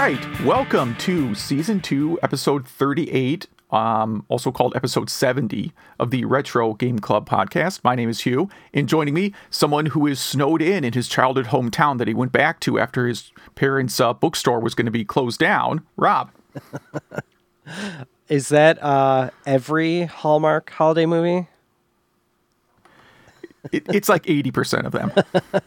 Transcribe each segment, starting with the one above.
right, welcome to Season 2, Episode 38, also called Episode 70 of the Retro Game Club podcast. My name is Hugh, and joining me, someone who is snowed in his childhood hometown that he went back to after his parents' bookstore was going to be closed down, Rob. Is that every Hallmark holiday movie? It's like 80% of them.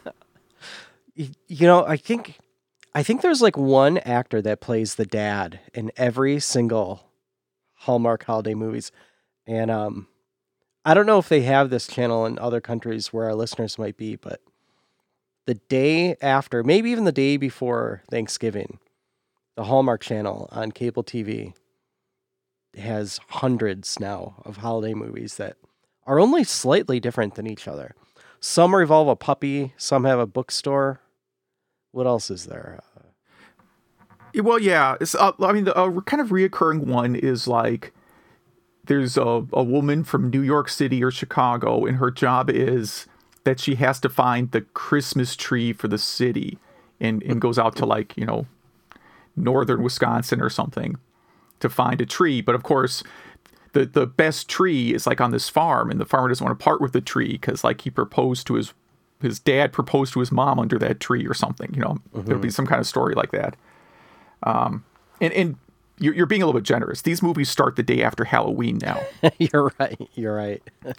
You know, I think there's like one actor that plays the dad in every single Hallmark holiday movies. And I don't know if they have this channel in other countries where our listeners might be, but the day after, maybe even the day before Thanksgiving, the Hallmark channel on cable TV has hundreds now of holiday movies that are only slightly different than each other. Some revolve a puppy, some have a bookstore. What else is there? Well, yeah. It's, the kind of reoccurring one is like there's a woman from New York City or Chicago, and her job is that she has to find the Christmas tree for the city and goes out to like, northern Wisconsin or something to find a tree. But of course, the best tree is like on this farm, and the farmer doesn't want to part with the tree because like he proposed to his dad proposed to his mom under that tree or something. There'll be some kind of story like that. And you're being a little bit generous. These movies start the day after Halloween now. You're right.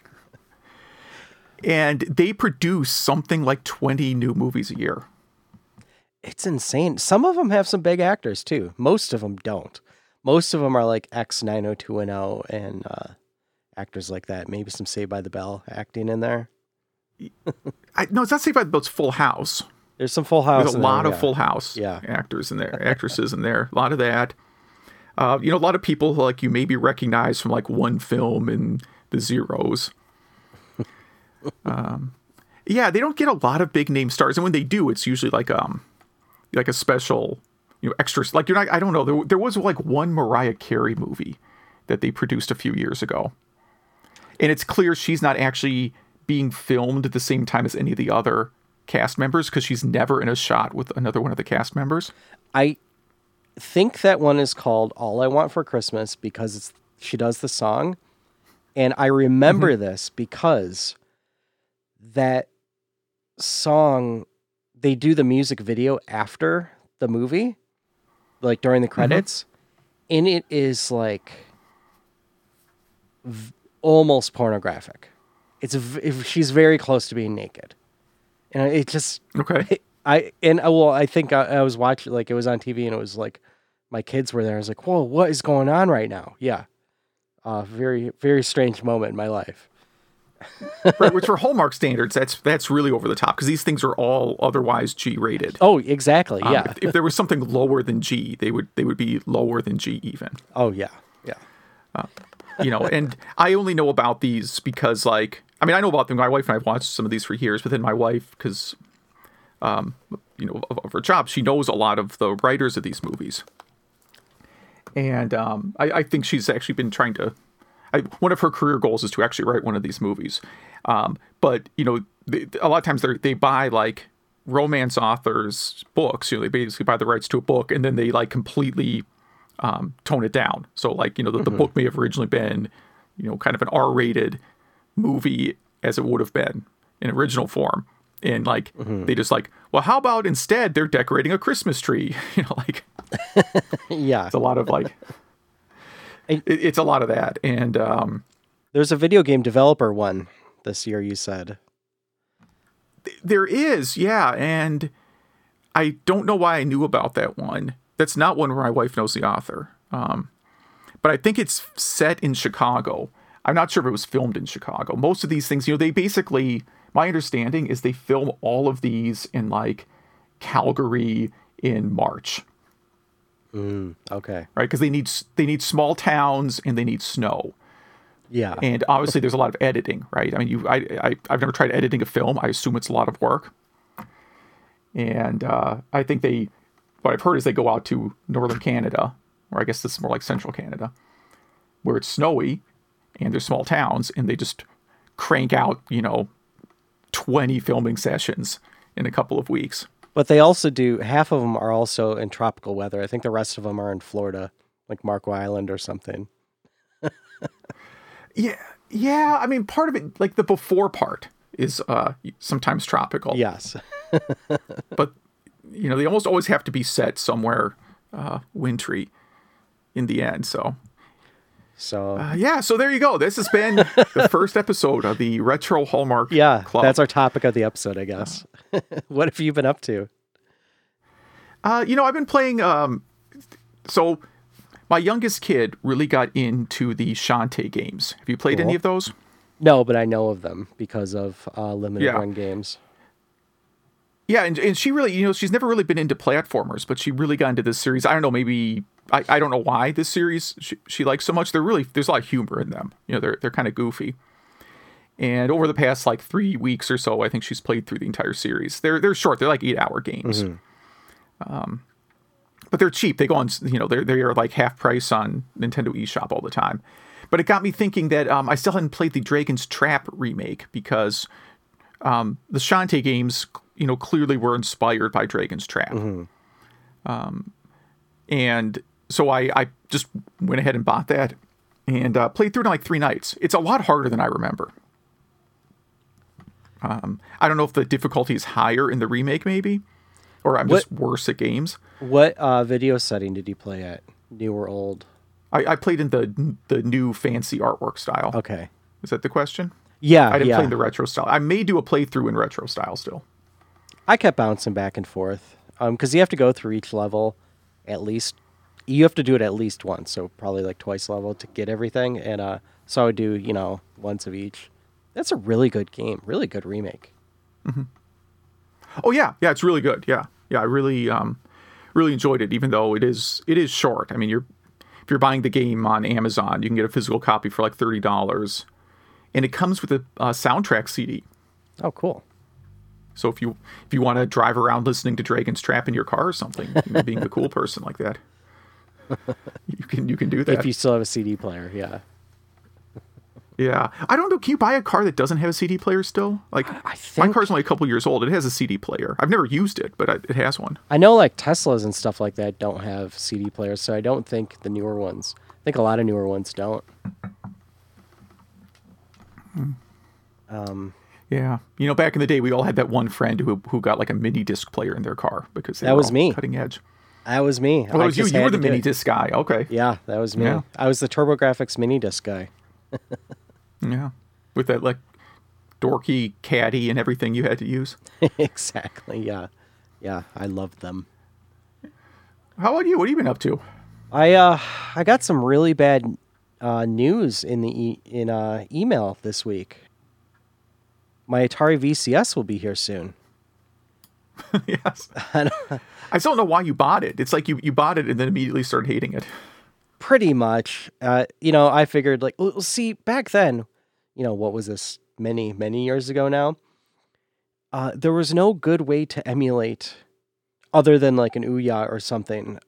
And they produce something like 20 new movies a year. It's insane. Some of them have some big actors too. Most of them don't. Most of them are like X90210 and actors like that. Maybe some Saved by the Bell acting in there. No, it's not Saved by the Bell. It's Full House. There's some Full House. There's a lot of Full House actors in there, actresses in there. A lot of that. A lot of people like you maybe recognize from like one film in the Zeros. They don't get a lot of big name stars, and when they do, it's usually like a special, extras. Like I don't know. There was like one Mariah Carey movie that they produced a few years ago, and it's clear she's not actually being filmed at the same time as any of the other cast members because she's never in a shot with another one of the cast members. I think that one is called All I Want for Christmas because she does the song. And I remember this because that song, they do the music video after the movie, like during the credits. And it is like almost pornographic. She's very close to being naked. And it just okay. I think I was watching, like it was on TV and it was like my kids were there. I was like, whoa, what is going on right now? Yeah. Very, very strange moment in my life. Right, which for Hallmark standards, that's really over the top because these things are all otherwise G-rated. Oh, exactly. Yeah. If there was something lower than G, they would be lower than G even. Oh yeah. And I only know about these because I know about them. My wife and I have watched some of these for years, but then my wife, because, of her job, she knows a lot of the writers of these movies. And I think she's actually been trying to, one of her career goals is to actually write one of these movies. But, a lot of times they buy like romance authors' books, they basically buy the rights to a book and then they like completely tone it down. So the book may have originally been, kind of an R-rated movie as it would have been in original form. And they just well, how about instead they're decorating a Christmas tree? Yeah, it's a lot of it's a lot of that. And there's a video game developer one this year, you said. There is, yeah. And I don't know why I knew about that one. That's not one where my wife knows the author. But I think it's set in Chicago. I'm not sure if it was filmed in Chicago. Most of these things, they basically, my understanding is they film all of these in Calgary in March. Okay. Right? Because they need small towns and they need snow. Yeah. And obviously there's a lot of editing, right? I mean, I've never tried editing a film. I assume it's a lot of work. And I think what I've heard is they go out to northern Canada, or I guess this is more like central Canada, where it's snowy and there's small towns, and they just crank out, 20 filming sessions in a couple of weeks. But they also do, half of them are also in tropical weather. I think the rest of them are in Florida, like Marco Island or something. Yeah, yeah. I mean, part of it, like the before part, is sometimes tropical. Yes. But they almost always have to be set somewhere wintry in the end. So yeah. So there you go. This has been the first episode of the Retro Hallmark Club. That's our topic of the episode, I guess. What have you been up to? I've been playing. So my youngest kid really got into the Shantae games. Have you played any of those? No, but I know of them because of limited run games. Yeah, and she really, she's never really been into platformers, but she really got into this series. I don't know, maybe I don't know why this series she likes so much. There's a lot of humor in them. They're kind of goofy. And over the past like 3 weeks or so, I think she's played through the entire series. They're short. They're like 8-hour games. Mm-hmm. But they're cheap. They go on, they are like half price on Nintendo eShop all the time. But it got me thinking that I still hadn't played the Dragon's Trap remake because the Shantae games, clearly were inspired by Dragon's Trap. Mm-hmm. And so I just went ahead and bought that and played through it in like 3 nights. It's a lot harder than I remember. I don't know if the difficulty is higher in the remake, maybe, or I'm just worse at games. What video setting did you play at? New or old? I played in the new fancy artwork style. Okay. Is that the question? Yeah. I didn't play in the retro style. I may do a playthrough in retro style still. I kept bouncing back and forth because you have to go through each level at least. You have to do it at least once, so probably like twice level to get everything. And so I would do, once of each. That's a really good game. Really good remake. Mm-hmm. Oh, yeah. Yeah, it's really good. Yeah. Yeah, I really really enjoyed it, even though it is short. I mean, if you're buying the game on Amazon, you can get a physical copy for like $30. And it comes with a soundtrack CD. Oh, cool. So if you want to drive around listening to Dragon's Trap in your car or something, being a cool person like that, you can do that. If you still have a CD player, yeah. Yeah. I don't know. Can you buy a car that doesn't have a CD player still? Like, my car's only a couple years old. It has a CD player. I've never used it, but it has one. I know like Teslas and stuff like that don't have CD players, so I don't think the newer ones. I think a lot of newer ones don't. Yeah. Back in the day, we all had that one friend who got like a mini disc player in their car because they were was all me. Cutting edge. That was me. Oh, that was you. You were the mini disc guy. Okay. Yeah, that was me. Yeah. I was the TurboGrafx mini disc guy. Yeah. With that like dorky caddy and everything you had to use. Exactly. Yeah. Yeah. I loved them. How about you? What have you been up to? I got some really bad news in the email this week. My Atari VCS will be here soon. Yes. I still don't know why you bought it. It's like you bought it and then immediately started hating it. Pretty much. I figured like, well, see, back then, what was this, many, many years ago now? There was no good way to emulate other than like an Ouya or something,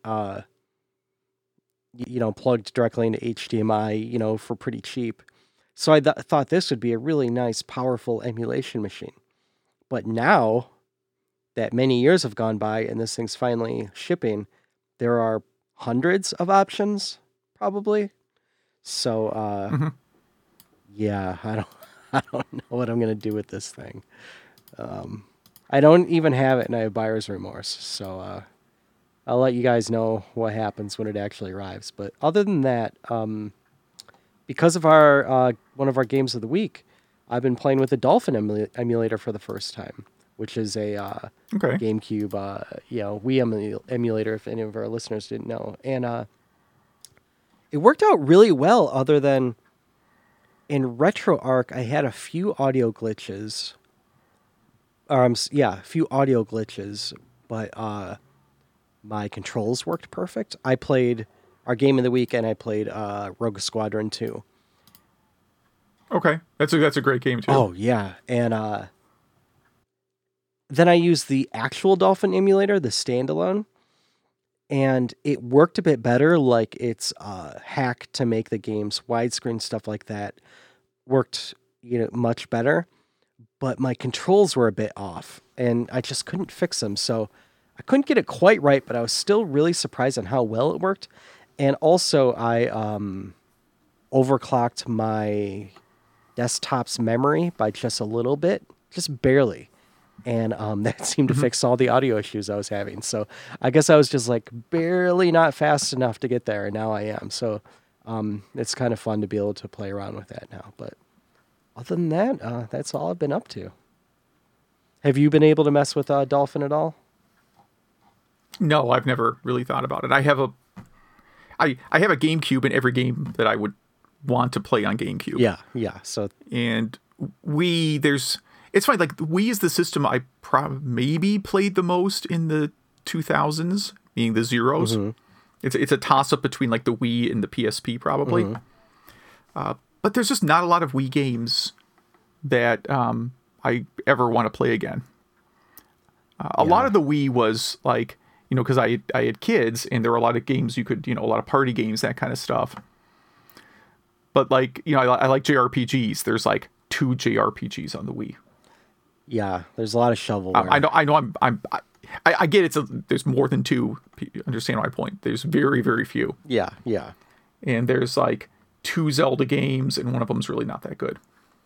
plugged directly into HDMI, for pretty cheap. So I thought this would be a really nice, powerful emulation machine. But now that many years have gone by and this thing's finally shipping, there are hundreds of options, probably. So, yeah, I don't know what I'm gonna do with this thing. I don't even have it, and I have buyer's remorse. So, I'll let you guys know what happens when it actually arrives. But other than that, because of our one of our games of the week, I've been playing with the Dolphin emulator for the first time, which is a GameCube, Wii emulator, if any of our listeners didn't know. And it worked out really well, other than in RetroArch, I had a few audio glitches. A few audio glitches, but my controls worked perfect. I played our game of the week, and I played Rogue Squadron 2. Okay, that's a great game too. Oh yeah, and then I used the actual Dolphin emulator, the standalone, and it worked a bit better. Like it's hacked to make the games widescreen, stuff like that worked, much better. but my controls were a bit off, and I just couldn't fix them. So I couldn't get it quite right, but I was still really surprised on how well it worked. And also, I overclocked my desktop's memory by just a little bit, just barely. And that seemed to fix all the audio issues I was having. So I guess I was just like barely not fast enough to get there, and now I am. So it's kind of fun to be able to play around with that now. But other than that, that's all I've been up to. Have you been able to mess with Dolphin at all? No, I've never really thought about it. I have a GameCube in every game that I would want to play on GameCube. Yeah. So and it's funny, like Wii is the system I maybe played the most in the 2000s, meaning the zeros. Mm-hmm. It's a toss up between like the Wii and the PSP probably. Mm-hmm. But there's just not a lot of Wii games that I ever want to play again. A lot of the Wii was like, because I had kids and there were a lot of games you could, a lot of party games, that kind of stuff. But like, I like JRPGs. There's like 2 JRPGs on the Wii. Yeah, there's a lot of shovelware. I know. I get it. There's more than 2. Understand my point? There's very, very few. Yeah. And there's like 2 Zelda games, and one of them's really not that good.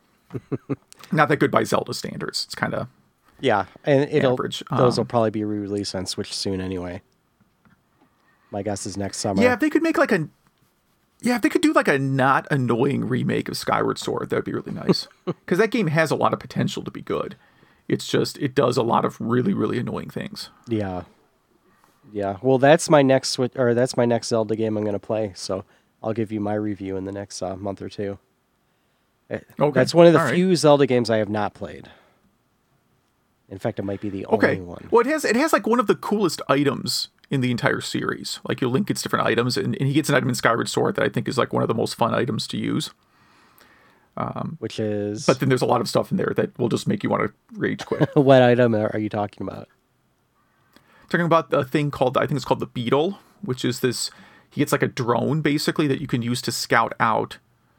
Not that good by Zelda standards. It's kind of and average. Those will probably be re-released on Switch soon anyway. My guess is next summer. Yeah, if they could make if they could do like a not annoying remake of Skyward Sword, that'd be really nice. Because that game has a lot of potential to be good. It's just, it does a lot of really, really annoying things. Yeah. Well, that's my next Zelda game I'm going to play. So I'll give you my review in the next month or two. Okay. That's one of the few Zelda games I have not played. In fact, it might be the only one. Well, it has like one of the coolest items in the entire series. Like Link gets different items, and he gets an item in Skyward Sword that I think is like one of the most fun items to use. Which is? But then there's a lot of stuff in there that will just make you want to rage quit. What item are you talking about? Talking about a thing called, I think it's called the Beetle, which is this, he gets like a drone basically that you can use to scout out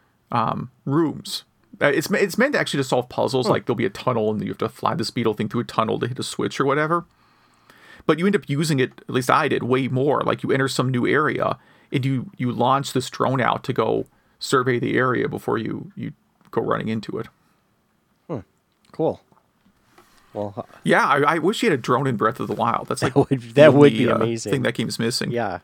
rooms. It's meant actually to solve puzzles. Like there'll be a tunnel and you have to fly this beetle thing through a tunnel to hit a switch or whatever. But you end up using it, at least I did, way more. Like you enter some new area and you launch this drone out to go survey the area before you go running into it. Cool. Well, yeah, I wish you had a drone in Breath of the Wild. That's like that would be amazing. Thing that game's missing. Yeah.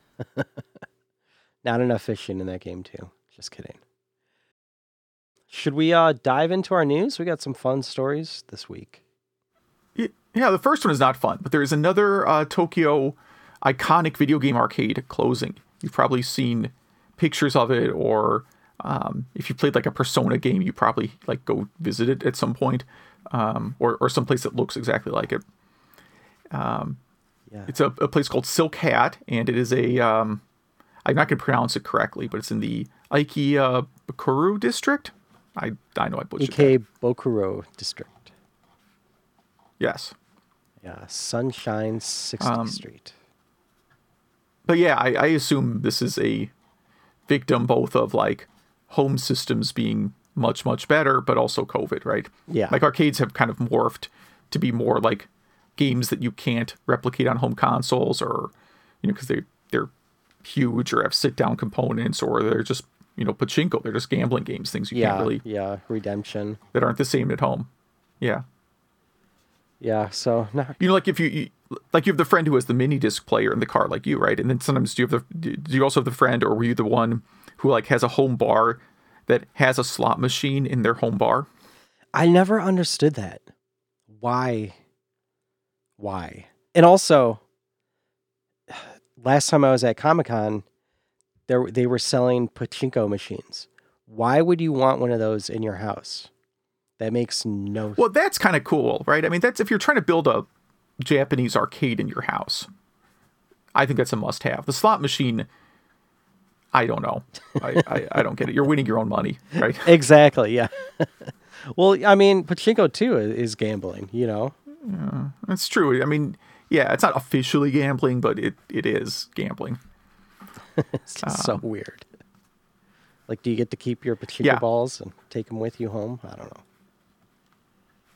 Not enough fishing in that game too. Just kidding. Should we dive into our news? We got some fun stories this week. Yeah, the first one is not fun, but there is another Tokyo iconic video game arcade closing. You've probably seen pictures of it, or if you played like a Persona game, you probably like go visit it at some point, or someplace that looks exactly like it. It's a place called Silk Hat, and it is I'm not going to pronounce it correctly, but it's in the Ikebukuro district. I know I butchered that. Ikebukuro district. Yes. Yeah, Sunshine 60th Street. But yeah, I assume this is a victim both of like home systems being much, much better, but also COVID, right? Yeah. Like arcades have kind of morphed to be more like games that you can't replicate on home consoles, or, because they're huge or have sit-down components, or they're just, pachinko. They're just gambling games, things you can't really... Yeah, redemption. That aren't the same at home. Yeah. Yeah, so... like if you have the friend who has the mini disc player in the car like you, right? And then sometimes do you also have the friend, or were you the one who like has a home bar that has a slot machine in their home bar? I never understood that. Why? And also, last time I was at Comic-Con, they were selling pachinko machines. Why would you want one of those in your house? That makes no sense. Well, that's kind of cool, right? I mean, that's if you're trying to build a Japanese arcade in your house. I think that's a must-have. The slot machine, I don't know. I don't get it. You're winning your own money, right? Exactly, yeah. Well, I mean, pachinko too is gambling, Yeah, that's true. I mean, yeah, it's not officially gambling, but it is gambling. It's just so weird. Like, do you get to keep your pachinko balls and take them with you home? I don't know.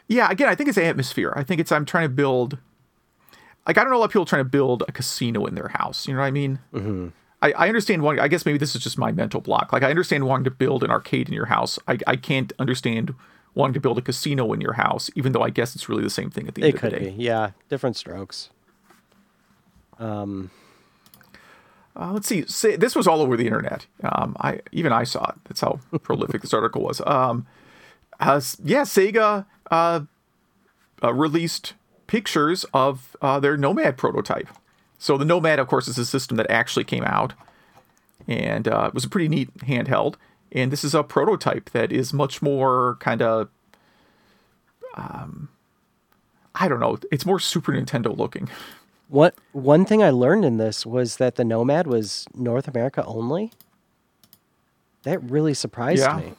Yeah, again, I think it's atmosphere. I think I'm trying to build. Like, I don't know a lot of people trying to build a casino in their house. You know what I mean? Mm-hmm. I understand wanting. I guess maybe this is just my mental block. Like, I understand wanting to build an arcade in your house. I can't understand wanting to build a casino in your house, even though I guess it's really the same thing at the end It of the could day. be, yeah, different strokes. Let's see. This was all over the internet. I saw it. That's how prolific this article was. Sega released pictures of their Nomad prototype. So the Nomad, of course, is a system that actually came out, and it was a pretty neat handheld. And this is a prototype that is much more kind of, I don't know, it's more Super Nintendo looking. One thing I learned in this was that the Nomad was North America only. That really surprised me.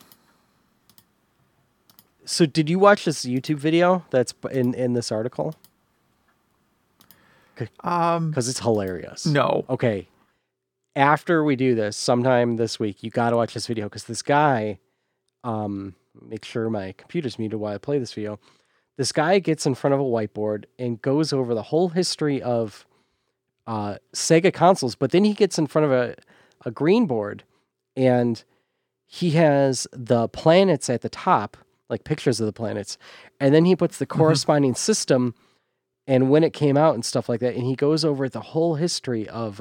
So did you watch this YouTube video that's in this article? Because it's hilarious. No. Okay. After we do this, sometime this week, you got to watch this video because this guy, make sure my computer's muted while I play this video. This guy gets in front of a whiteboard and goes over the whole history of Sega consoles, but then he gets in front of a green board and he has the planets at the top, like pictures of the planets, and then he puts the corresponding system and when it came out and stuff like that, and he goes over the whole history of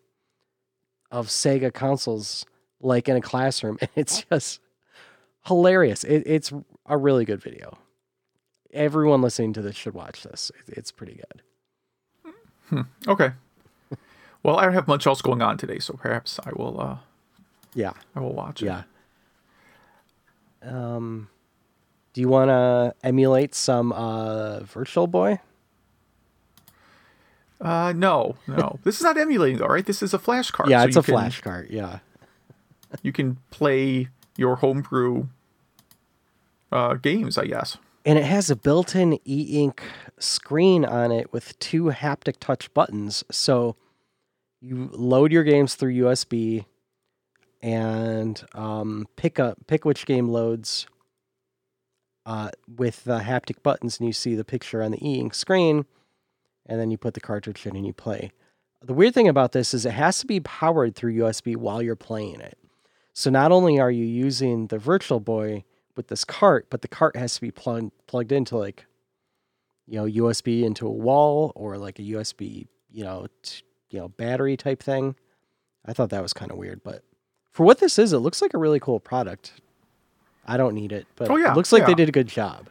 Sega consoles, like in a classroom, and it's just hilarious. It's a really good video. Everyone listening to this should watch this. It's pretty good. Okay. Well, I don't have much else going on today, so perhaps I will. I will watch it. Yeah. Do you want to emulate some Virtual Boy? No. This is not emulating though, right? This is a flash card. Yeah, so it's a flash card. Yeah. You can play your homebrew games, I guess. And it has a built-in e-ink screen on it with 2 haptic touch buttons. So you load your games through USB and pick which game loads with the haptic buttons, and you see the picture on the e-ink screen, and then you put the cartridge in and you play. The weird thing about this is it has to be powered through USB while you're playing it. So not only are you using the Virtual Boy with this cart, but the cart has to be plugged into like, USB into a wall or like a USB, battery type thing. I thought that was kind of weird, but for what this is, it looks like a really cool product. I don't need it, but it looks like they did a good job.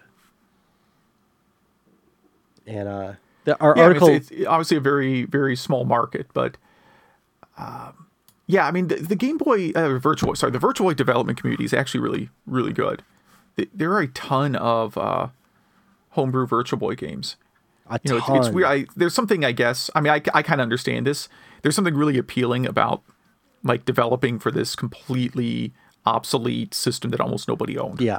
And our article, it's obviously a very, very small market, but the Game Boy the Virtual Boy development community is actually really, really good. There are a ton of homebrew Virtual Boy games. It's weird. There's something, I guess. I mean, I kind of understand this. There's something really appealing about like developing for this completely obsolete system that almost nobody owned. Yeah.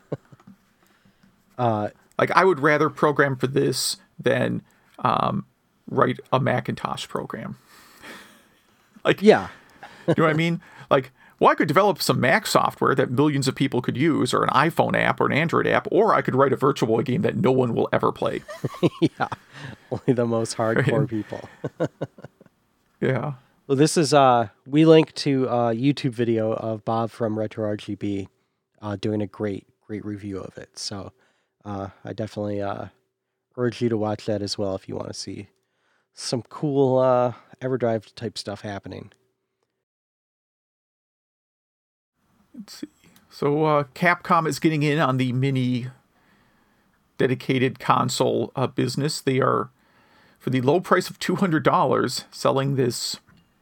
Like, I would rather program for this than write a Macintosh program. Like, yeah. You know what I mean? Like, well, I could develop some Mac software that millions of people could use, or an iPhone app or an Android app, or I could write a Virtual Boy game that no one will ever play. Yeah. Only the most hardcore people. Yeah. Well, this is, we linked to a YouTube video of Bob from Retro RGB doing a great review of it. So I definitely urge you to watch that as well if you want to see some cool EverDrive type stuff happening. Let's see. So Capcom is getting in on the mini dedicated console business. They are, for the low price of $200, selling this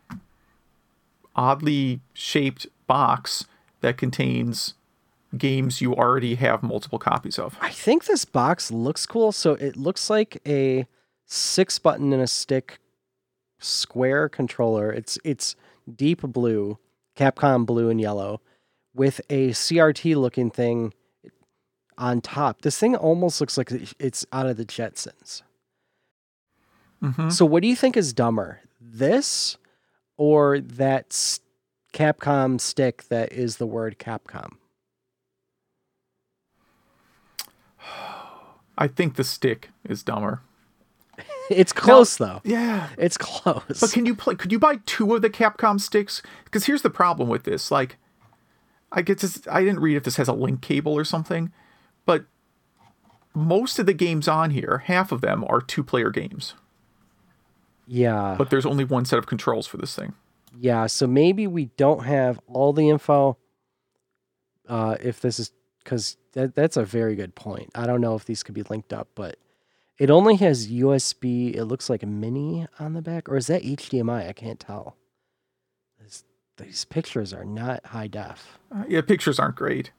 oddly shaped box that contains games you already have multiple copies of. I think this box looks cool. So it looks like a 6-button and a stick square controller. It's deep blue, Capcom blue and yellow, with a CRT looking thing on top. This thing almost looks like it's out of the Jetsons. Mm-hmm. So what do you think is dumber? This or that Capcom stick that is the word Capcom? I think the stick is dumber. It's close though. Yeah. It's close. But could you buy 2 of the Capcom sticks? Because here's the problem with this. Like, I didn't read if this has a link cable or something, but most of the games on here, half of them are 2-player games. Yeah. But there's only one set of controls for this thing. Yeah, so maybe we don't have all the info. If this is, because that's a very good point. I don't know if these could be linked up, but it only has USB. It looks like a mini on the back, or is that HDMI? I can't tell. These pictures are not high def. Yeah, pictures aren't great.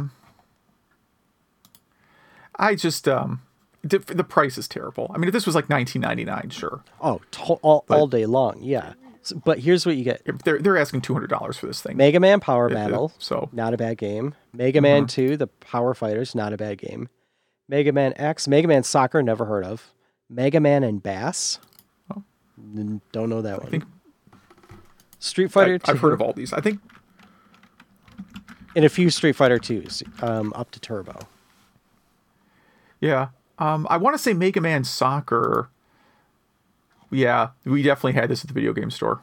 I just the price is terrible. I mean, if this was like $19.99, sure. Oh, all day long, yeah. So, but here's what you get. They're asking $200 for this thing. Mega Man Power Battle, so not a bad game. Mega Man 2, The Power Fighters, not a bad game. Mega Man X, Mega Man Soccer, never heard of. Mega Man and Bass. Oh. Don't know that one. Think Street Fighter 2. I've heard of all these. I think. And a few Street Fighter 2s, up to Turbo. Yeah. I want to say Mega Man Soccer. Yeah, we definitely had this at the video game store.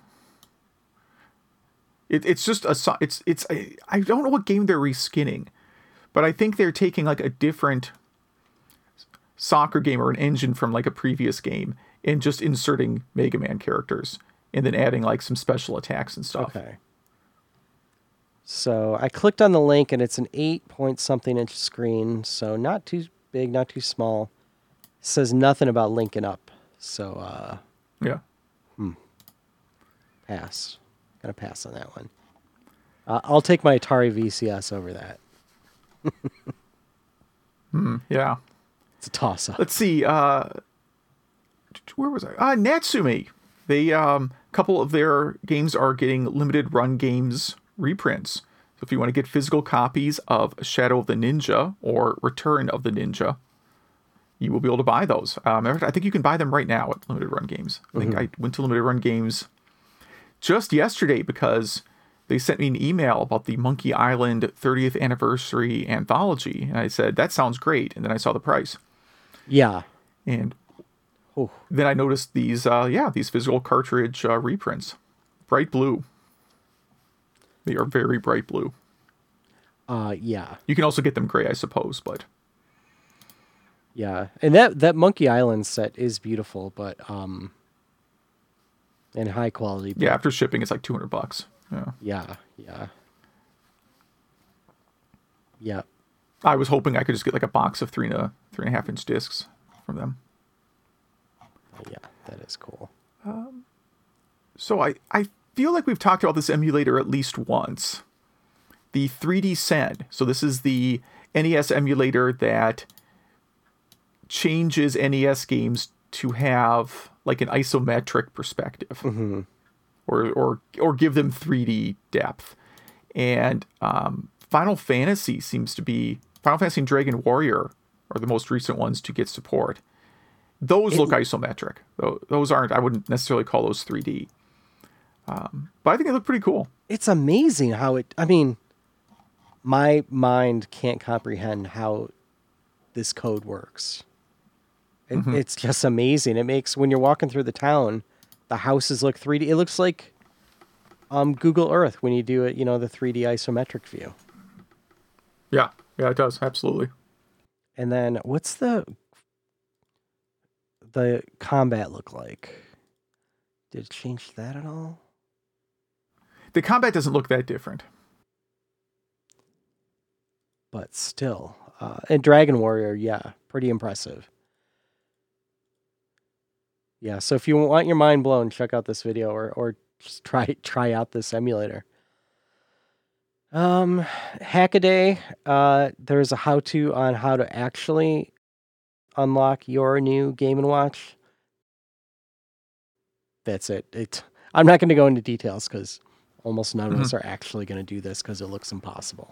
It's just I don't know what game they're reskinning, but I think they're taking like a different soccer game or an engine from like a previous game and just inserting Mega Man characters and then adding like some special attacks and stuff. Okay. So I clicked on the link and it's an 8-point-something-inch screen, so not too big, not too small. It says nothing about linking up, so yeah. Pass. Gonna pass on that one. I'll take my Atari VCS over that. Yeah. It's a toss-up. Let's see. Where was I? Natsume. They couple of their games are getting limited run games reprints. So if you want to get physical copies of Shadow of the Ninja or Return of the Ninja, you will be able to buy those. I think you can buy them right now at limited run games. I think I went to limited run games just yesterday because they sent me an email about the Monkey Island 30th anniversary anthology. And I said, that sounds great. And then I saw the price. Yeah. And then I noticed these physical cartridge reprints. Bright blue. They are very bright blue. Yeah. You can also get them gray, I suppose, but... Yeah. And that Monkey Island set is beautiful, but... and high quality. Yeah, after shipping, it's like $200. Yeah. Yeah. I was hoping I could just get like a box of 3.5 inch discs from them. Yeah, that is cool. So I feel like we've talked about this emulator at least once. The 3D Sen. So this is the NES emulator that changes NES games to have like an isometric perspective, or give them 3D depth. And Final Fantasy and Dragon Warrior are the most recent ones to get support. Those look isometric. Those aren't. I wouldn't necessarily call those 3D. But I think they look pretty cool. It's amazing how it. I mean, my mind can't comprehend how this code works. It's just amazing. It makes, when you're walking through the town, the houses look 3D. It looks like Google Earth when you do it, the 3D isometric view. Yeah, it does. Absolutely. And then what's the combat look like? Did it change that at all? The combat doesn't look that different. But still. And Dragon Warrior, yeah, pretty impressive. Yeah, so if you want your mind blown, check out this video or just try out this emulator. Hackaday, there's a how-to on how to actually unlock your new Game & Watch. That's it. I'm not going to go into details because almost none of us are actually going to do this because it looks impossible.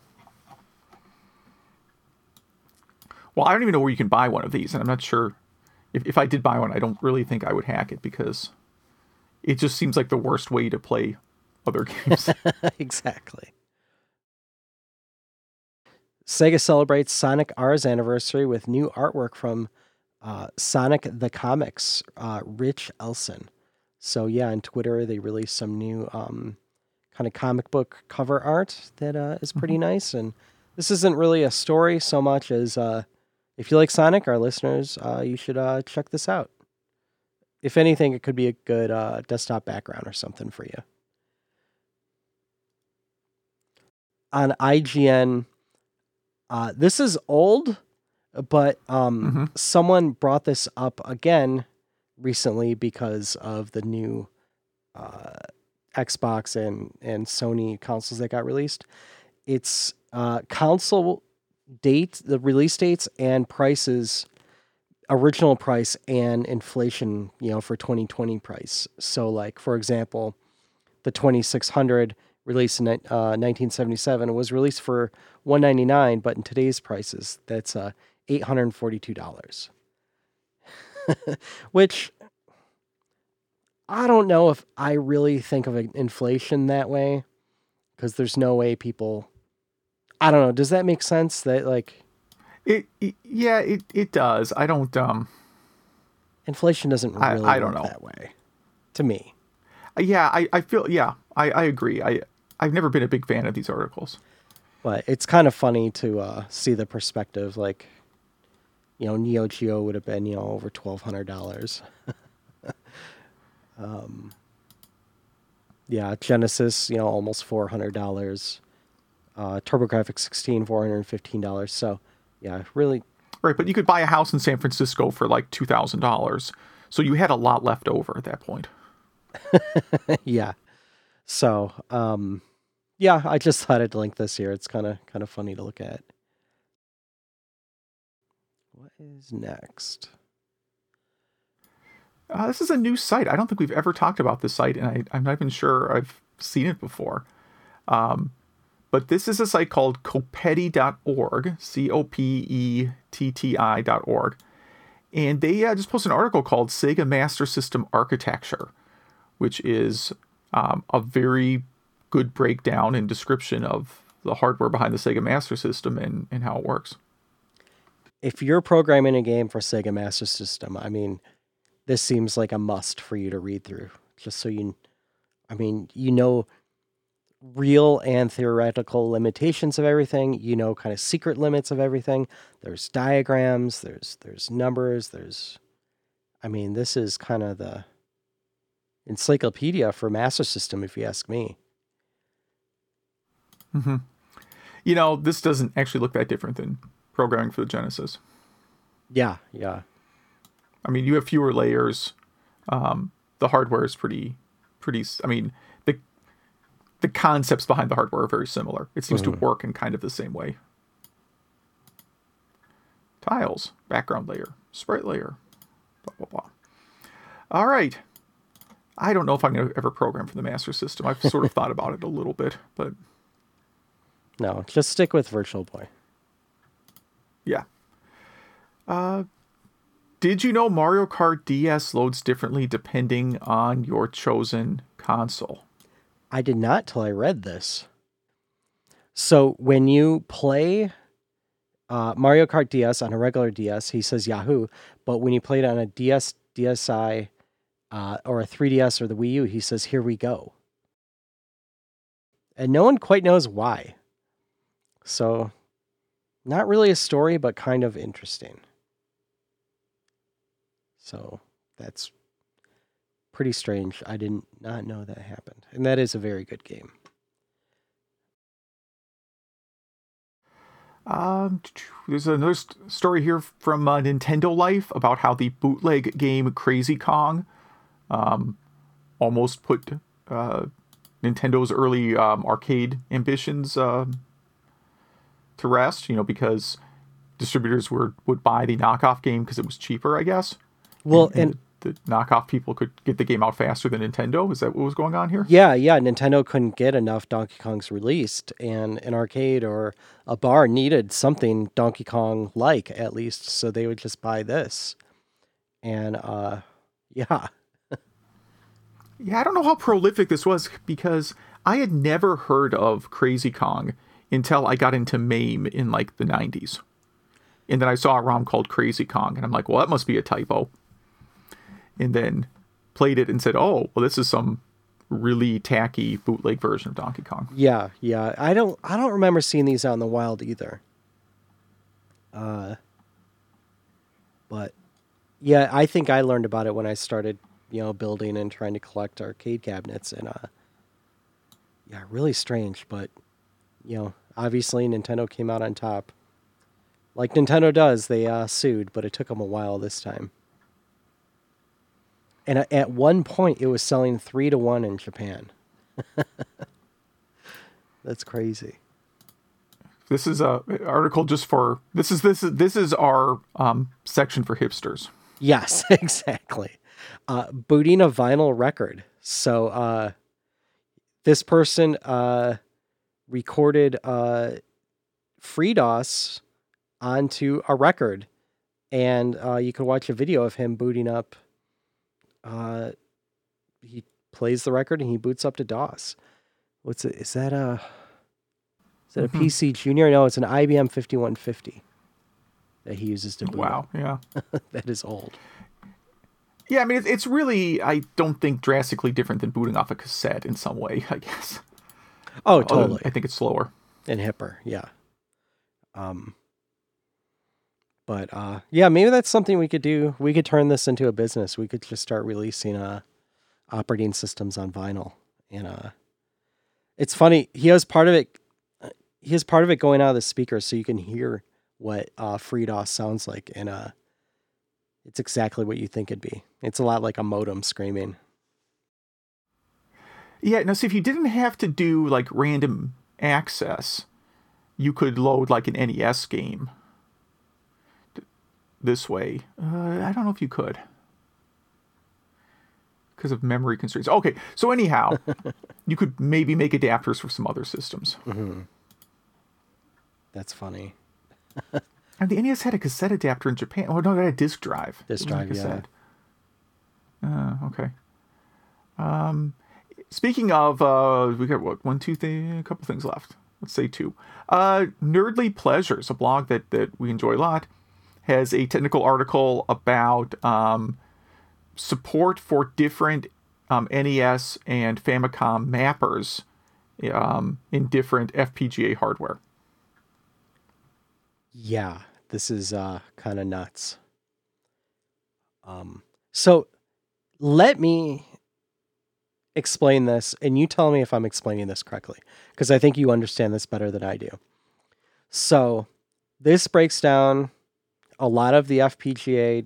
Well, I don't even know where you can buy one of these, and I'm not sure. If I did buy one, I don't really think I would hack it because it just seems like the worst way to play other games. Exactly. Sega celebrates Sonic R's anniversary with new artwork from Sonic the Comics, Rich Elson. So yeah, on Twitter they released some new kind of comic book cover art that is pretty nice. And this isn't really a story so much as if you like Sonic, our listeners, you should check this out. If anything, it could be a good desktop background or something for you. On IGN, this is old, but someone brought this up again recently because of the new Xbox and Sony consoles that got released. It's console date, the release dates and prices, original price and inflation, for 2020 price. So like, for example, the 2600 released in 1977 was released for $199, but in today's prices, that's $842. Which I don't know if I really think of inflation that way, because there's no way people. I don't know. Does that make sense? That like, it does. I don't. Inflation doesn't really I don't work know that way, to me. Yeah, I feel. Yeah, I agree. I've never been a big fan of these articles. But it's kind of funny to see the perspective. Like, Neo Geo would have been over $1,200. Yeah, Genesis, almost $400. TurboGrafx 16, $415. So, yeah, really. Right, but you could buy a house in San Francisco for like $2,000. So you had a lot left over at that point. Yeah. So, yeah, I just thought I'd link this here. It's kind of funny to look at. What is next? This is a new site. I don't think we've ever talked about this site, and I'm not even sure I've seen it before. But this is a site called Copetti.org, COPETTI.org. And they just posted an article called Sega Master System Architecture, which is a very good breakdown and description of the hardware behind the Sega Master System and how it works. If you're programming a game for Sega Master System, I mean, this seems like a must for you to read through, just so real and theoretical limitations of everything, kind of secret limits of everything. There's diagrams, there's numbers, this is kind of the encyclopedia for Master System, if you ask me. Mm-hmm. This doesn't actually look that different than programming for the Genesis. Yeah. I mean, you have fewer layers. The hardware is pretty. I mean, the concepts behind the hardware are very similar. It seems to work in kind of the same way. Tiles, background layer, sprite layer, blah, blah, blah. All right. I don't know if I'm going to ever program for the Master System. I've sort of thought about it a little bit, but... No, just stick with Virtual Boy. Yeah. Did you know Mario Kart DS loads differently depending on your chosen console? I did not till I read this. So when you play Mario Kart DS on a regular DS, he says Yahoo, but when you play it on a DS, DSi, or a 3DS or the Wii U, he says, here we go. And no one quite knows why. So, not really a story, but kind of interesting. So, that's pretty strange. I did not know that happened. And that is a very good game. There's another story here from Nintendo Life about how the bootleg game Crazy Kong almost put Nintendo's early arcade ambitions to rest, because distributors would buy the knockoff game because it was cheaper, I guess. Well, and the knockoff people could get the game out faster than Nintendo. Is that what was going on here? Yeah. Nintendo couldn't get enough Donkey Kongs released, and an arcade or a bar needed something Donkey Kong-like, at least, so they would just buy this. And, yeah. Yeah, I don't know how prolific this was, because I had never heard of Crazy Kong until I got into MAME in like the 90s. And then I saw a ROM called Crazy Kong, and I'm like, well, that must be a typo. And then played it and said, oh, well, this is some really tacky bootleg version of Donkey Kong. Yeah. I don't remember seeing these out in the wild either. But yeah, I think I learned about it when I started, building and trying to collect arcade cabinets, and yeah, really strange, but obviously Nintendo came out on top. Like Nintendo does, they sued, but it took them a while this time. And at one point, it was selling 3-1 in Japan. That's crazy. This is a article just for this is our section for hipsters. Yes, exactly. Booting a vinyl record. So this person recorded FreeDOS onto a record, and you can watch a video of him booting up. He plays the record and he boots up to DOS. What's it? Is that a PC Junior? No, it's an IBM 5150 that he uses to boot. Wow, yeah. That is old. Yeah, I mean, it's really, I don't think, drastically different than booting off a cassette in some way, I guess. Oh, totally. I think it's slower. And hipper, yeah. But yeah, maybe that's something we could do. We could turn this into a business. We could just start releasing operating systems on vinyl. And it's funny, he has part of it going out of the speaker so you can hear what FreeDOS sounds like, and it's exactly what you think it'd be. It's a lot like a modem screaming. Yeah, now see, if you didn't have to do like random access, you could load like an NES game this way. I don't know if you could, because of memory constraints. Okay, so anyhow, you could maybe make adapters for some other systems. Mm-hmm. That's funny. And the NES had a cassette adapter in Japan. Oh, no, it had a disk drive. Disk drive, yeah. Okay. Speaking of, we got what, a couple things left. Let's say 2. Nerdly Pleasures, a blog that we enjoy a lot, has a technical article about support for different NES and Famicom mappers in different FPGA hardware. Yeah, this is kind of nuts. So let me explain this, and you tell me if I'm explaining this correctly, because I think you understand this better than I do. So this breaks down a lot of the FPGA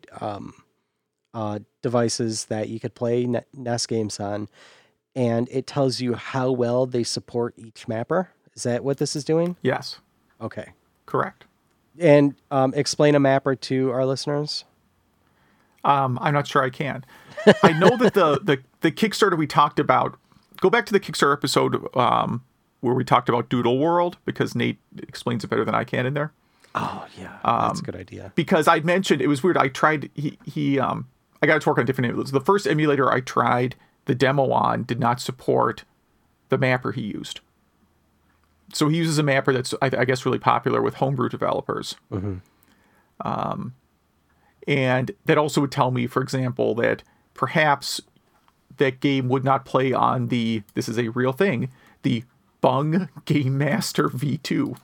devices that you could play NES games on, and it tells you how well they support each mapper. Is that what this is doing? Yes. Okay. Correct. And explain a mapper to our listeners. I'm not sure I can. I know that the Kickstarter we talked about, go back to the Kickstarter episode where we talked about Doodle World, because Nate explains it better than I can in there. Oh, yeah. That's a good idea. Because I mentioned, it was weird. I tried, I got to work on different emulators. The first emulator I tried the demo on did not support the mapper he used. So he uses a mapper that's, I guess, really popular with homebrew developers. Mm-hmm. And that also would tell me, for example, that perhaps that game would not play on this is a real thing, the Bung Game Master V2.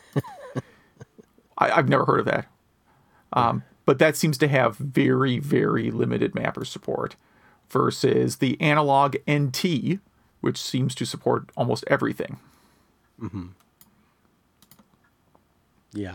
I've never heard of that. But that seems to have very, very limited mapper support versus the Analog NT, which seems to support almost everything. Mm-hmm. Yeah.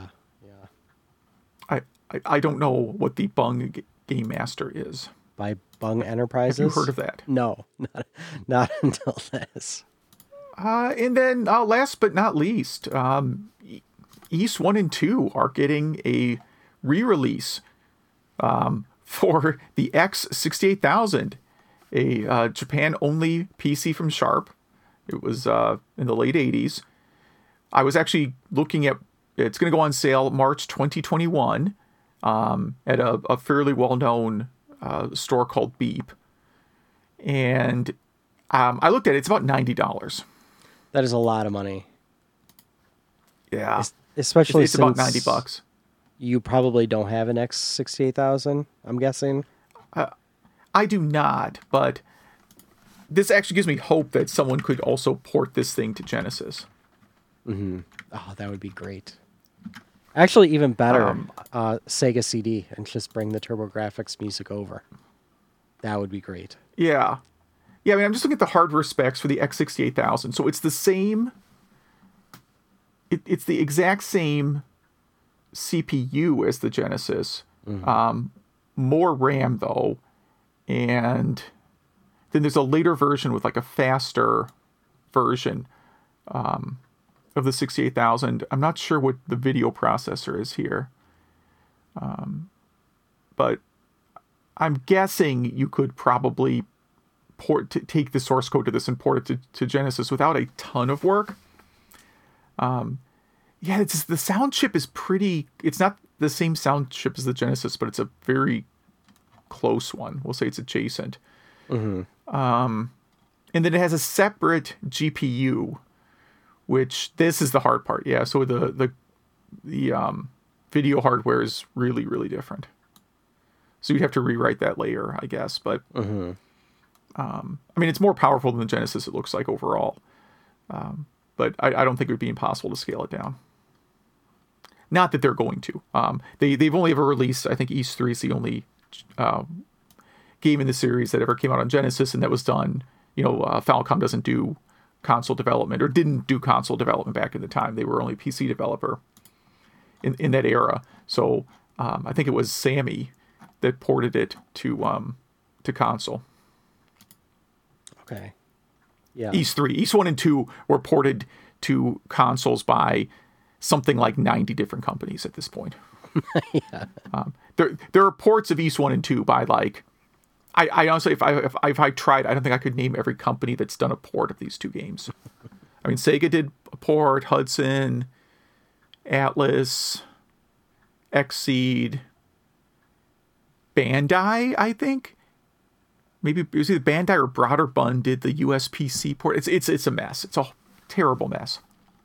I don't know what the Bung Game Master is. By Bung Enterprises? Have you heard of that? No, not until this. And then last but not least, Ys 1 and 2 are getting a re-release for the X68000, a Japan-only PC from Sharp. It was in the late 80s. I was actually looking at, it's going to go on sale March 2021 at a fairly well-known store called Beep. And I looked at it, it's about $90. That is a lot of money. Yeah, Especially it's about since $90. you probably don't have an X68000, I'm guessing. I do not, but this actually gives me hope that someone could also port this thing to Genesis. Oh, that would be great. Actually, even better, Sega CD and just bring the TurboGrafx music over. That would be great. Yeah. Yeah, I mean, I'm just looking at the hardware specs for the X68000. So it's the same. It's the exact same CPU as the Genesis. More RAM, though. And then there's a later version with like a faster version of the 68000. I'm not sure what the video processor is here. But I'm guessing you could probably take the source code to this and port it to Genesis without a ton of work. Yeah, the sound chip is pretty. It's not the same sound chip as the Genesis, but it's a very close one. We'll say it's adjacent. And then it has a separate GPU, which this is the hard part. Yeah, so the video hardware is really, really different. So you'd have to rewrite that layer, I guess. But I mean, it's more powerful than the Genesis, it looks like, overall. But I don't think it would be impossible to scale it down. Not that they're going to. They've only ever released, I think Ys 3 is the only game in the series that ever came out on Genesis, and that was done. Falcom doesn't do console development, or didn't do console development back in the time. They were only PC developer in that era. So I think it was Sammy that ported it to console. Okay. Yeah. Ys 3. Ys 1 and 2 were ported to consoles by something like 90 different companies at this point. Yeah. There are ports of Ys 1 and 2 by like... I honestly, if I tried, I don't think I could name every company that's done a port of these two games. I mean, Sega did a port, Hudson, Atlas, Xseed, Bandai, I think. Maybe it was either Bandai or Broderbund did the USPC port. It's a mess. It's a terrible mess.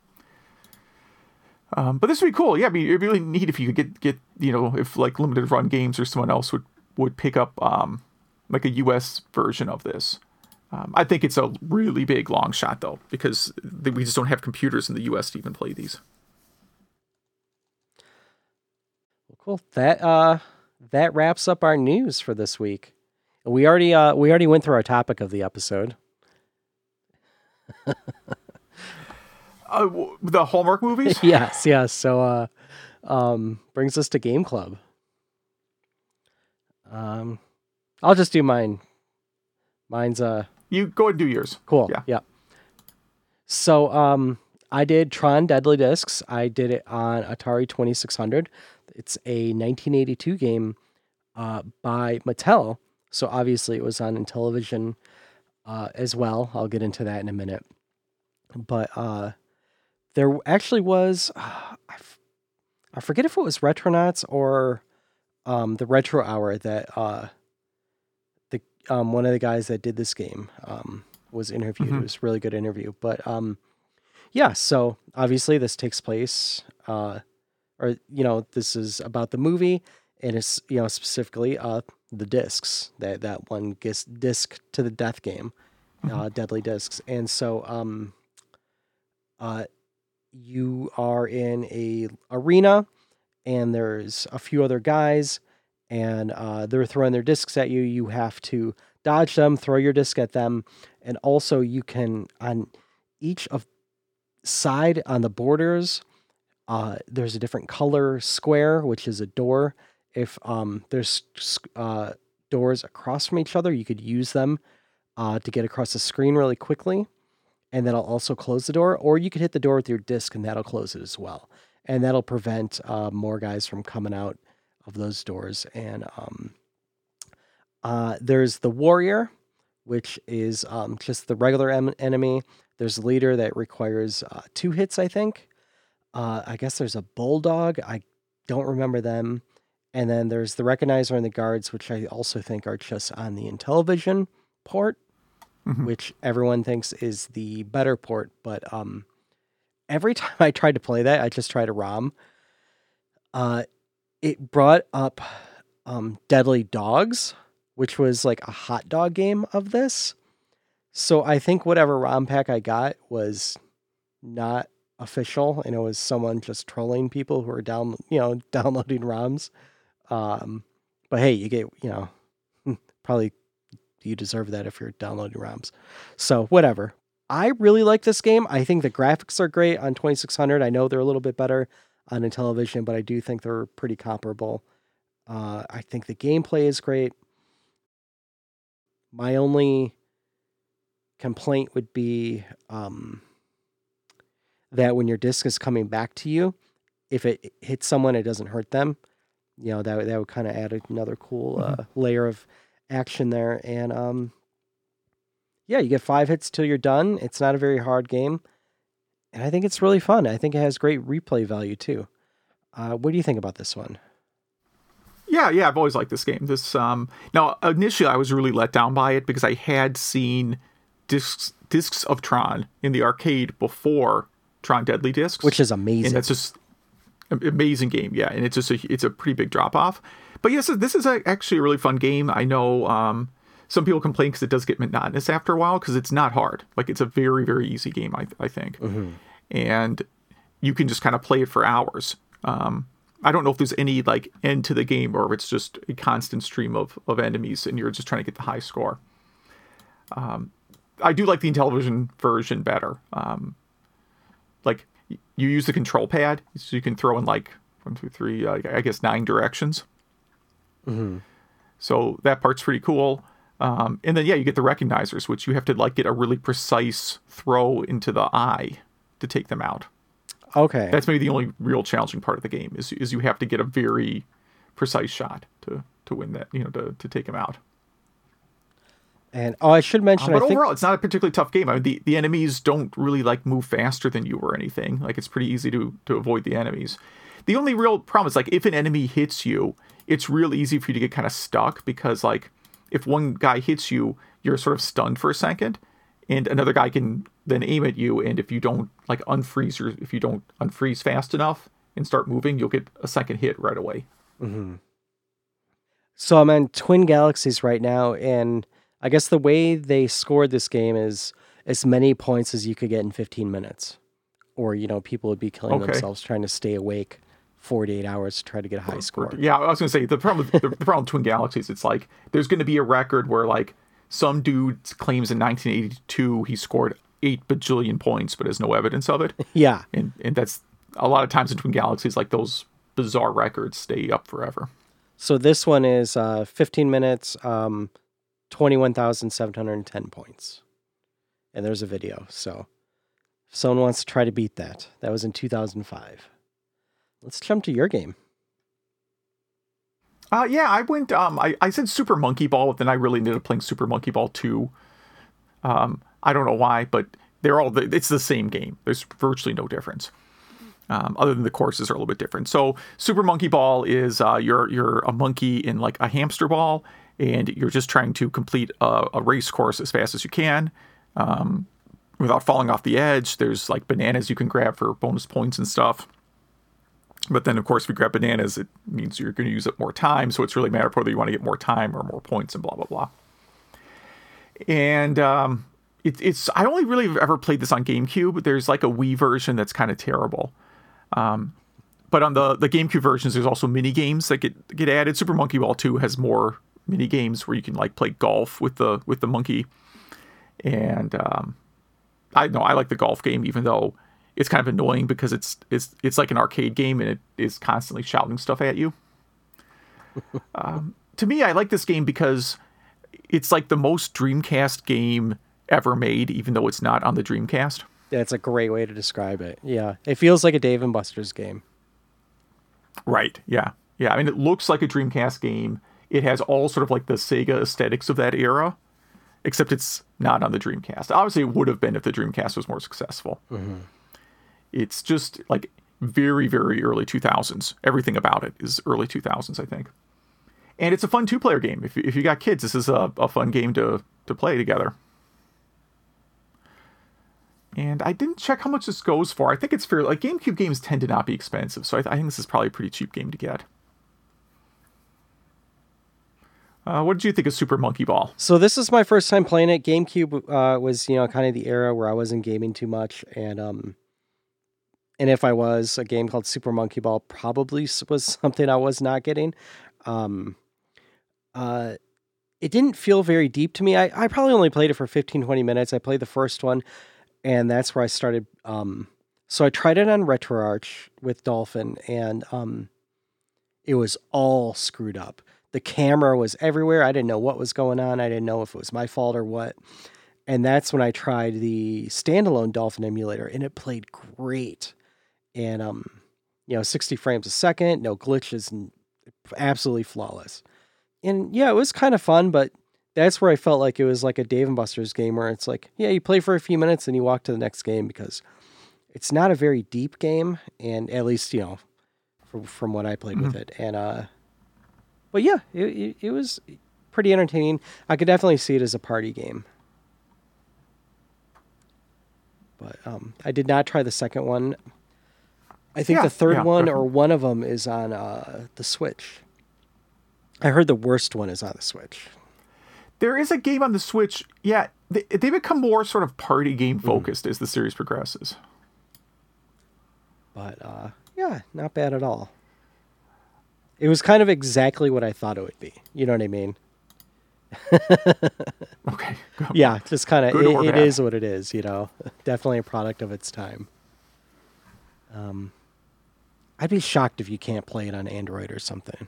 But this would be cool. Yeah, I mean, it'd be really neat if you could get if like Limited Run Games or someone else would pick up like a US version of this. I think it's a really big long shot though, because we just don't have computers in the US to even play these. Cool. That wraps up our news for this week. We already went through our topic of the episode. The Hallmark movies? Yes. So brings us to Game Club. I'll just do mine. Mine's You go ahead and do yours. Cool. Yeah. So I did Tron Deadly Discs. I did it on Atari 2600. It's a 1982 game by Mattel. So obviously it was on Intellivision as well. I'll get into that in a minute. But there actually was, I forget if it was Retronauts or the Retro Hour that one of the guys that did this game was interviewed. It was a really good interview. But yeah, so obviously this takes place, this is about the movie, and it's specifically the discs, that one disc to the death game, Deadly Discs. And so you are in a arena, and there's a few other guys, and they're throwing their discs at you. You have to dodge them, throw your disc at them, and also you can, on each of side on the borders, there's a different color square, which is a door. If there's doors across from each other, you could use them to get across the screen really quickly, and that'll also close the door. Or you could hit the door with your disc, and that'll close it as well. And that'll prevent more guys from coming out of those doors. And there's the warrior, which is just the regular enemy. There's a leader that requires 2 hits, I think. I guess there's a bulldog. I don't remember them. And then there's the recognizer and the guards, which I also think are just on the Intellivision port, which everyone thinks is the better port. But every time I tried to play that, I just tried a ROM. It brought up Deadly Dogs, which was like a hot dog game of this. So I think whatever ROM pack I got was not official, and it was someone just trolling people who were downloading ROMs. But hey, you get, probably you deserve that if you're downloading ROMs. So whatever. I really like this game. I think the graphics are great on 2600. I know they're a little bit better on Intellivision, but I do think they're pretty comparable. I think the gameplay is great. My only complaint would be that when your disc is coming back to you, if it hits someone, it doesn't hurt them. That would kind of add another cool layer of action there. And you get 5 hits till you're done. It's not a very hard game. And I think it's really fun. I think it has great replay value too. What do you think about this one? Yeah, I've always liked this game. This now initially I was really let down by it because I had seen discs of Tron in the arcade before Tron Deadly Discs, which is amazing. And that's just an amazing game, yeah. And it's a pretty big drop off. But yes, this is actually a really fun game. I know some people complain because it does get monotonous after a while because it's not hard. Like it's a very, very easy game, I think. Mm-hmm. And you can just kind of play it for hours. I don't know if there's any like end to the game or if it's just a constant stream of enemies and you're just trying to get the high score. I do like the Intellivision version better. Like you use the control pad, so you can throw in like 1, 2, 3, I guess 9 directions. Mm-hmm. So that part's pretty cool. And then you get the recognizers, which you have to like get a really precise throw into the eye to take them out. Okay. That's maybe the only real challenging part of the game is you have to get a very precise shot to win that, to take him out. And I should mention, but overall, it's not a particularly tough game. I mean, the enemies don't really like move faster than you or anything. Like it's pretty easy to avoid the enemies. The only real problem is like if an enemy hits you, it's real easy for you to get kind of stuck because like if one guy hits you, you're sort of stunned for a second, and another guy can then aim at you. And if you don't like unfreeze if you don't unfreeze fast enough and start moving, you'll get a second hit right away. Mm-hmm. So I'm on Twin Galaxies right now, and I guess the way they scored this game is as many points as you could get in 15 minutes. Or, people would be killing themselves trying to stay awake 48 hours to try to get a high score. Yeah, I was going to say, the problem with Twin Galaxies, it's like, there's going to be a record where, like, some dude claims in 1982 he scored 8 bajillion points, but has no evidence of it. Yeah. And that's, a lot of times in Twin Galaxies, like, those bizarre records stay up forever. So this one is 15 minutes, 21,710 points. And there's a video, so if someone wants to try to beat that was in 2005. Let's jump to your game. I went, I said Super Monkey Ball, but then I really ended up playing Super Monkey Ball 2. I don't know why, but it's the same game. There's virtually no difference. Other than the courses are a little bit different. So Super Monkey Ball is, you're a monkey in like a hamster ball, and you're just trying to complete a race course as fast as you can, without falling off the edge. There's like bananas you can grab for bonus points and stuff. But then, of course, if you grab bananas, it means you're going to use up more time. So it's really a matter of whether you want to get more time or more points and blah, blah, blah. And it's I only really ever played this on GameCube. There's like a Wii version that's kind of terrible. But on the GameCube versions, there's also mini games that get added. Super Monkey Ball 2 has more mini games where you can like play golf with the monkey. And I like the golf game, even though it's kind of annoying because it's like an arcade game and it is constantly shouting stuff at you. To me, I like this game because it's like the most Dreamcast game ever made, even though it's not on the Dreamcast. That's a great way to describe it. Yeah. It feels like a Dave & Buster's game. Right. Yeah. Yeah. I mean, it looks like a Dreamcast game. It has all sort of like the Sega aesthetics of that era, except it's not on the Dreamcast. Obviously, it would have been if the Dreamcast was more successful. Mm-hmm. It's just like very, very early 2000s. Everything about it is early 2000s, I think. And it's a fun 2-player game. If you got kids, this is a fun game to play together. And I didn't check how much this goes for. I think it's fair. Like, GameCube games tend to not be expensive, so I think this is probably a pretty cheap game to get. What did you think of Super Monkey Ball? So this is my first time playing it. GameCube was, kind of the era where I wasn't gaming too much, and if I was, a game called Super Monkey Ball probably was something I was not getting. It didn't feel very deep to me. I probably only played it for 15, 20 minutes. I played the first one, and that's where I started. So I tried it on RetroArch with Dolphin, and it was all screwed up. The camera was everywhere. I didn't know what was going on. I didn't know if it was my fault or what. And that's when I tried the standalone Dolphin emulator, and it played great. And 60 frames a second, no glitches, absolutely flawless. And yeah, it was kind of fun, but that's where I felt like it was like a Dave & Buster's game where it's like, yeah, you play for a few minutes and you walk to the next game, because it's not a very deep game, and at least, from what I played with it. And but yeah, it was pretty entertaining. I could definitely see it as a party game. But I did not try the second one. I think the third one, or one of them, is on the Switch. I heard the worst one is on the Switch. There is a game on the Switch. Yeah, they become more sort of party game focused as the series progresses. But yeah, not bad at all. It was kind of exactly what I thought it would be. You know what I mean? Okay. Yeah, just kind of, it is what it is, Definitely a product of its time. I'd be shocked if you can't play it on Android or something.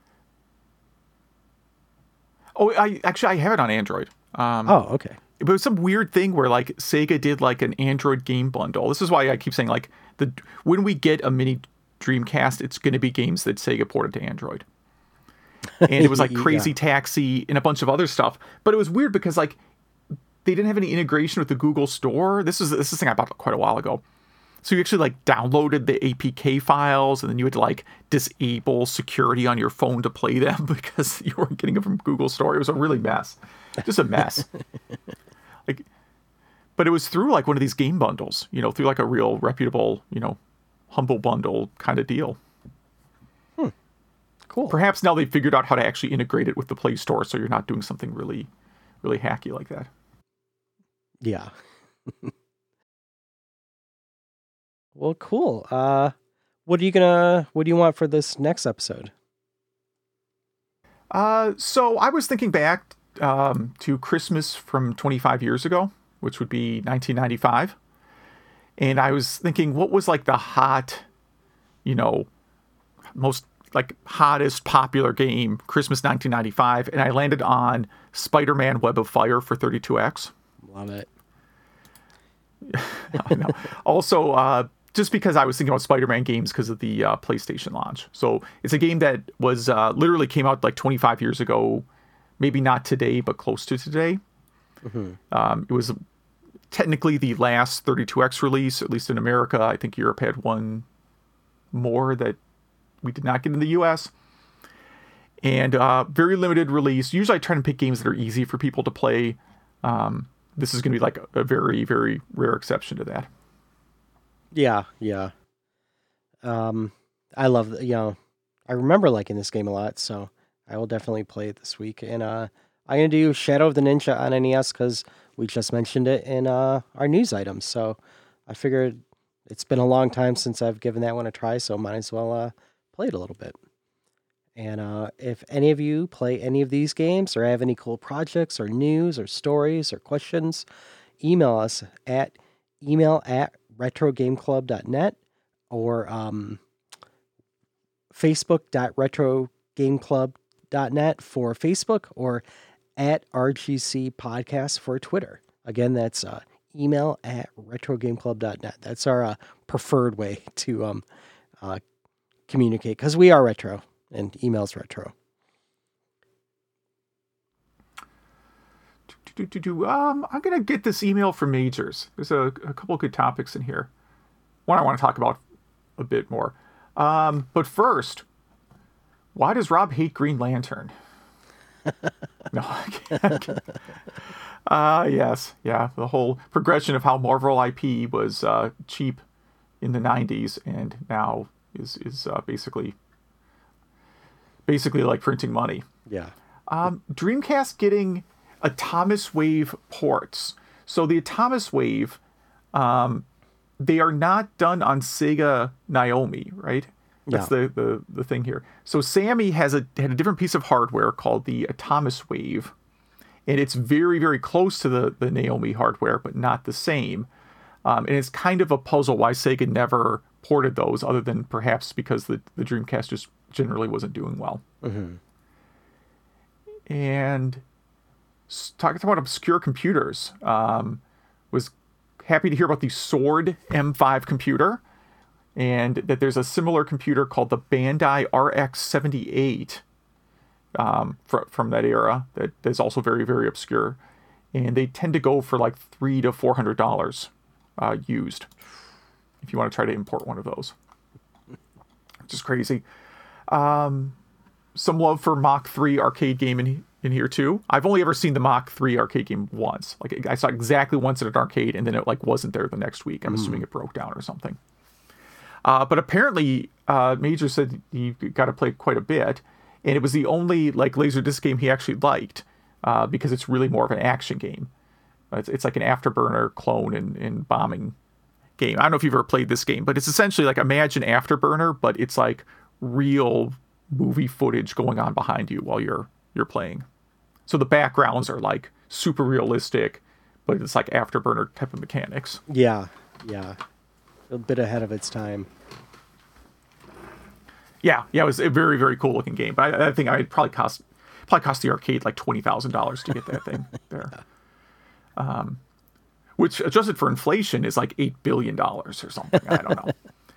Oh, I have it on Android. Okay. But it was some weird thing where like Sega did like an Android game bundle. This is why I keep saying like when we get a mini Dreamcast, it's going to be games that Sega ported to Android. And it was like Crazy Taxi and a bunch of other stuff. But it was weird because like they didn't have any integration with the Google Store. This is a thing I bought quite a while ago. So you actually like downloaded the APK files, and then you had to like disable security on your phone to play them because you weren't getting them from Google Store. It was a really mess. Just a mess. But it was through like one of these game bundles, through like a real reputable, humble bundle kind of deal. Cool. Perhaps now they've figured out how to actually integrate it with the Play Store, so you're not doing something really, really hacky like that. Yeah. Well, cool. What do you want for this next episode? So I was thinking back to Christmas from 25 years ago, which would be 1995. And I was thinking, what was like the hot, most like hottest popular game, Christmas 1995. And I landed on Spider-Man Web of Fire for 32X. Love it. I know. Also, just because I was thinking about Spider-Man games because of the PlayStation launch. So it's a game that was literally came out like 25 years ago, maybe not today, but close to today. Mm-hmm. It was technically the last 32X release, at least in America. I think Europe had one more that we did not get in the US. And very limited release. Usually I try to pick games that are easy for people to play. This is going to be like a very, very rare exception to that. Yeah. I love, I remember liking this game a lot, so I will definitely play it this week. And I'm going to do Shadow of the Ninja on NES because we just mentioned it in our news items. So I figured it's been a long time since I've given that one a try, so might as well play it a little bit. And if any of you play any of these games or have any cool projects or news or stories or questions, email us at email@retrogameclub.net or facebook.retrogameclub.net for Facebook, or at RGC Podcast for Twitter. Again, that's email@retrogameclub.net. That's our preferred way to communicate, because we are retro and email's retro. I'm going to get this email from Majors. There's a couple of good topics in here. One I want to talk about a bit more. But first, why does Rob hate Green Lantern? No, I can't. Yes. Yeah. The whole progression of how Marvel IP was cheap in the 90s and now is basically like printing money. Yeah. Dreamcast getting Atomis Wave ports. So the Atomis Wave, they are not done on Sega Naomi, right? That's the thing here. So Sammy had a different piece of hardware called the Atomis Wave, and it's very, very close to the Naomi hardware, but not the same. And it's kind of a puzzle why Sega never ported those, other than perhaps because the Dreamcast just generally wasn't doing well. Mm-hmm. And talking about obscure computers, was happy to hear about the Sword M5 computer, and that there's a similar computer called the Bandai RX-78 from that era that is also very, very obscure, and they tend to go for like $300 to $400 used if you want to try to import one of those, which is crazy. Some love for Mach 3 arcade game in here too. I've only ever seen the Mach 3 arcade game once. Like I saw it exactly once at an arcade, and then it like wasn't there the next week. I'm assuming it broke down or something. But apparently, Major said he got to play quite a bit, and it was the only like Laserdisc game he actually liked because it's really more of an action game. It's like an Afterburner clone and bombing game. I don't know if you've ever played this game, but it's essentially like imagine Afterburner, but it's like real movie footage going on behind you while you're playing. So the backgrounds are like super realistic, but it's like Afterburner type of mechanics. Yeah. A bit ahead of its time. Yeah, it was a very, very cool looking game. But I think I'd probably cost the arcade like $20,000 to get that thing there. Which adjusted for inflation is like $8 billion or something. I don't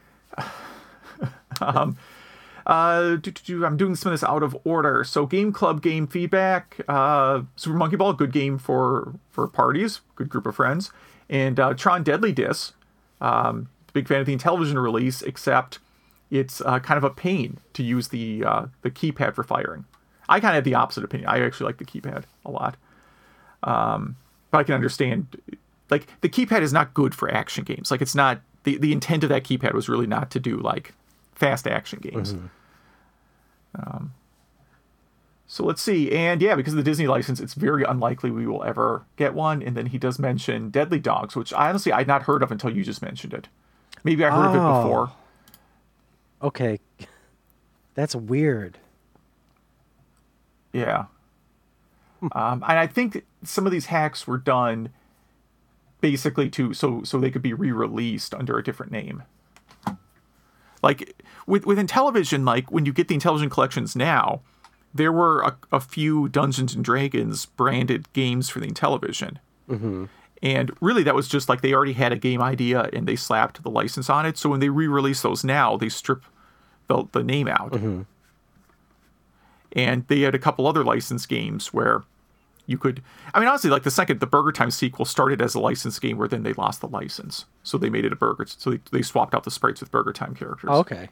know. I'm doing some of this out of order. So Game Club game feedback. Super Monkey Ball, good game for parties, good group of friends. And Tron Deadly Disc, big fan of the Intellivision release, except it's kind of a pain to use the keypad for firing. I kind of have the opposite opinion. I actually like the keypad a lot. But I can understand, like, the keypad is not good for action games. Like, it's not, the intent of that keypad was really not to do, like, fast action games. Mm-hmm. So let's see. And yeah, because of the Disney license, it's very unlikely we will ever get one. And then he does mention Deadly Dogs, which honestly I'd not heard of until you just mentioned it. Maybe I heard of it before. Okay. That's weird. Yeah. And I think some of these hacks were done basically so they could be re-released under a different name. Like with Intellivision, like when you get the Intellivision collections now, there were a few Dungeons and Dragons branded games for the Intellivision. Mm-hmm. And really that was just like they already had a game idea and they slapped the license on it. So when they re-release those now, they strip the name out. Mm-hmm. And they had a couple other licensed games where you could... I mean, honestly, like the Burger Time sequel started as a licensed game where then they lost the license. So they made it a burger... So they swapped out the sprites with Burger Time characters. Oh, okay.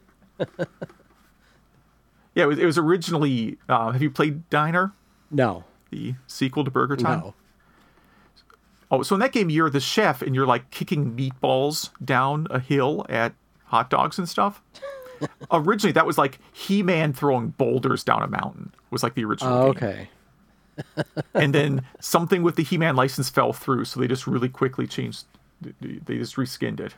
Yeah, it was originally... have you played Diner? No. The sequel to Burger Time? No. Oh, so in that game, you're the chef and you're like kicking meatballs down a hill at hot dogs and stuff. Originally, that was like He-Man throwing boulders down a mountain. Was like the original game. Okay. And then something with the He-Man license fell through, so they just really quickly changed. They just reskinned it.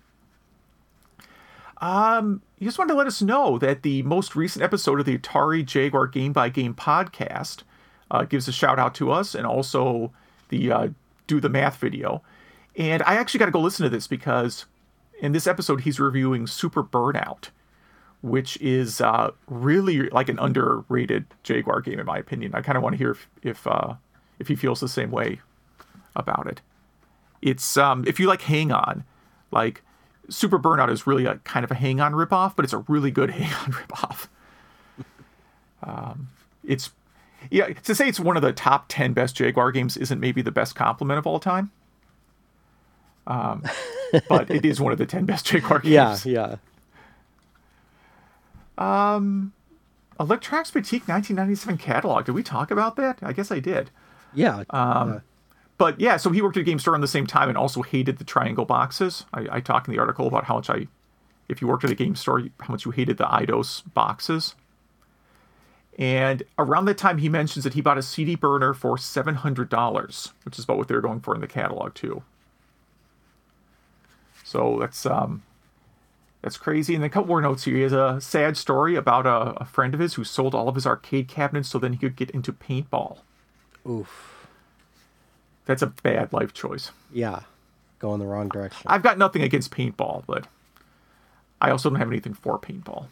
You just wanted to let us know that the most recent episode of the Atari Jaguar Game by Game podcast gives a shout out to us, and also the Do the Math video. And I actually got to go listen to this because in this episode he's reviewing Super Burnout, which is really like an underrated Jaguar game in my opinion. I kind of want to hear if he feels the same way about it. It's if you like Hang On, like Super Burnout is really a kind of a Hang On ripoff, but it's a really good Hang On ripoff. To say it's one of the top 10 best Jaguar games isn't maybe the best compliment of all time. But it is one of the 10 best Jaguar games. Yeah. Electronics Boutique 1997 catalog. Did we talk about that? I guess I did. Yeah. But yeah, so he worked at a game store around the same time and also hated the triangle boxes. I talk in the article about how much if you worked at a game store, how much you hated the Eidos boxes. And around that time, he mentions that he bought a CD burner for $700, which is about what they were going for in the catalog too. So that's crazy. And then a couple more notes here. He has a sad story about a friend of his who sold all of his arcade cabinets so then he could get into paintball. Oof. That's a bad life choice. Yeah. Go in the wrong direction. I've got nothing against paintball, but I also don't have anything for paintball.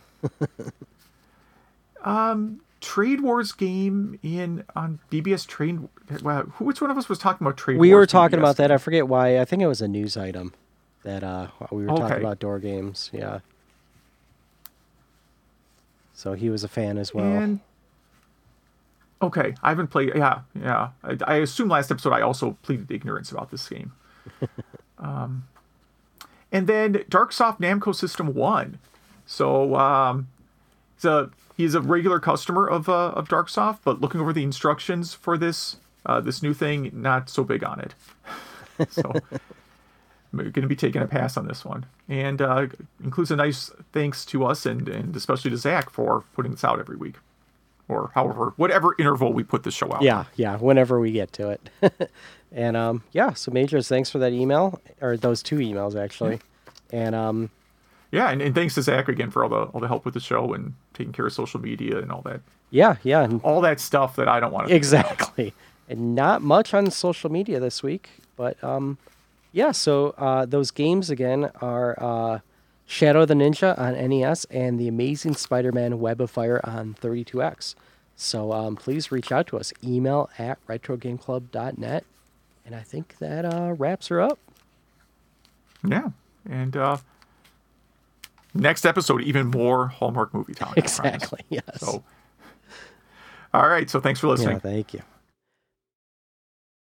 Trade Wars game on BBS Trade. Wow, which one of us was talking about Trade Wars? We were talking BBS about that. game? I forget why. I think it was a news item that we were talking Okay. about door games. Yeah. So he was a fan as well. And okay, I haven't played. Yeah. I assume last episode I also pleaded ignorance about this game. And then Darksoft Namco System 1. So he's a regular customer of Darksoft, but looking over the instructions for this new thing, not so big on it. So I'm going to be taking a pass on this one. And includes a nice thanks to us and especially to Zach for putting this out every week. Or whatever interval we put the show out. Yeah, whenever we get to it. And so Majors, thanks for that email, or those two emails actually. And yeah, and thanks to Zach again for all the help with the show and taking care of social media and all that. yeah, and All that stuff that I don't want to exactly. And not much on social media this week, but so those games again are Shadow the Ninja on NES and The Amazing Spider-Man Web of Fire on 32X. So please reach out to us. Email at retrogameclub.net. And I think that wraps her up. Yeah. And next episode, even more Hallmark movie talk. Exactly, yes. So, all right. So thanks for listening. Yeah, thank you.